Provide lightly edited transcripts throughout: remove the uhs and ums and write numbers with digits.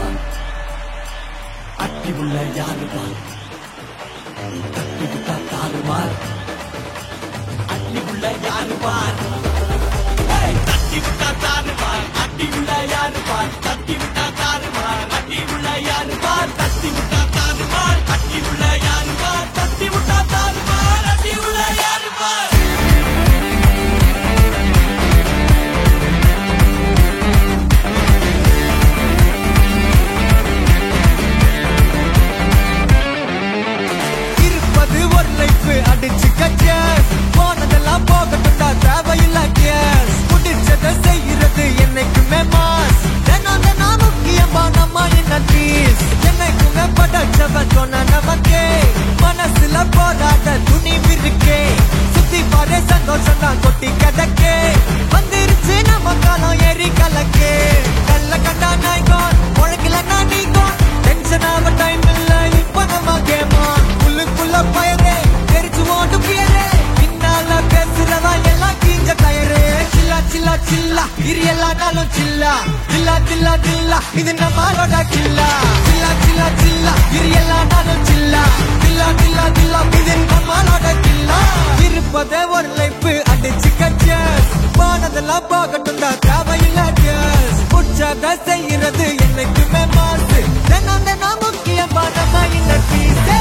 பார், அட்டி உள்ள யாரு பார், தட்டி விட்டா தாறுமார். அட்டி உள்ள யாரு பார், தட்டி விட்டா தாறுமார். அட்டி உள்ள யாரு பார், தட்டி விட்டா தாறுமார். அட்டி உள்ள யாரு பார், தட்டி விட்டா தாறுமார். அட்டி உள்ள யாரு பார், தட்டி விட்டா தாறுமார். அட்டி உள்ள யாரு பார். அடிச்சு கச்சேஸ் போனதெல்லாம் போகட்டும்டா, தேவையில்ல கேஸ். முடிச்சதை செய்யறது என்னைக்குமே மாஸ். தினம் தினம் முக்கியமா நம்ம என்ன பீஸ். என்னைக்குமே படைச்சவன் சொன்ன நமக்கே மனசுல போராட துணிவு இருக்கே. சுத்தி பாரு சந்தோஷம் தான் கொட்டி கிடக்கே. வந்துருச்சு நம்ம காலம் ஏறி கலக்கே. கல்ல கண்டா நாய்கோன் உழைக்கலன்னா நீங்கோன். டென்ஷன் ஆக டைம் இல்ல இப்ப நம்ம கேமா. உள்ளுக்குள்ள பயரே பின்னால பேசுறதா எல்லாம் கீஞ்ச டயரு. சில்லா சில்லா சில்லா இது எல்லா நாளும் சில்லா. சில்லா சில்லா சில்லா இது நம்மளோட கில்லா. சில்லா சில்லா சில்லா இது எல்லா நாளும் சில்லா. சில்லா சில்லா சில்லா இது நம்மளோட கில்லா. இருப்பதே ஒரு லைஃப் அடிச்சு கச்சேஸ். போனதெல்லாம் போகட்டும் தான், தேவையில்ல கேஸ். உற்சாக செய்யறது என்னைக்குமே மாசு. தினம் தினம் முக்கியமா நம்ம இந்த பீஸே.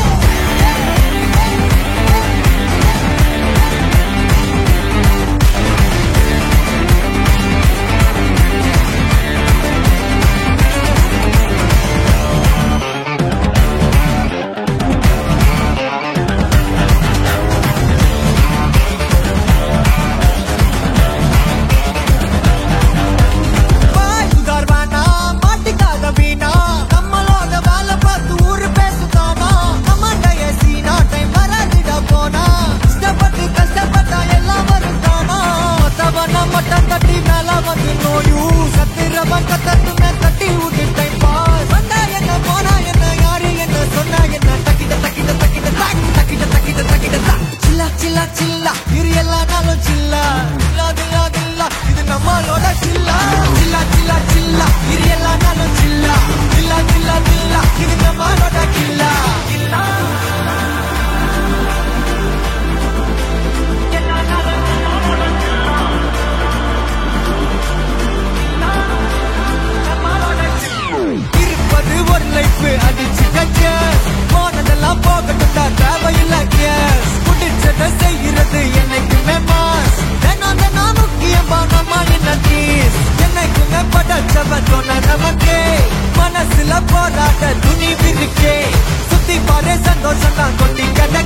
அடிச்சு கச்சேஸ் போனதெல்லாம் போகட்டும் தான், தேவையில்ல கேஸ். முடிச்சதை செய்யறது என்னைக்குமே மாஸ். தினம் தினம் முக்கியமா நம்ம என்ன பீஸ். என்னைக்குமே படைச்சவன் சொன்ன நமக்கே மனசுல போராட துணிவு இருக்கே. சுத்தி பாரு சந்தோஷம் தான் கொட்டி கடை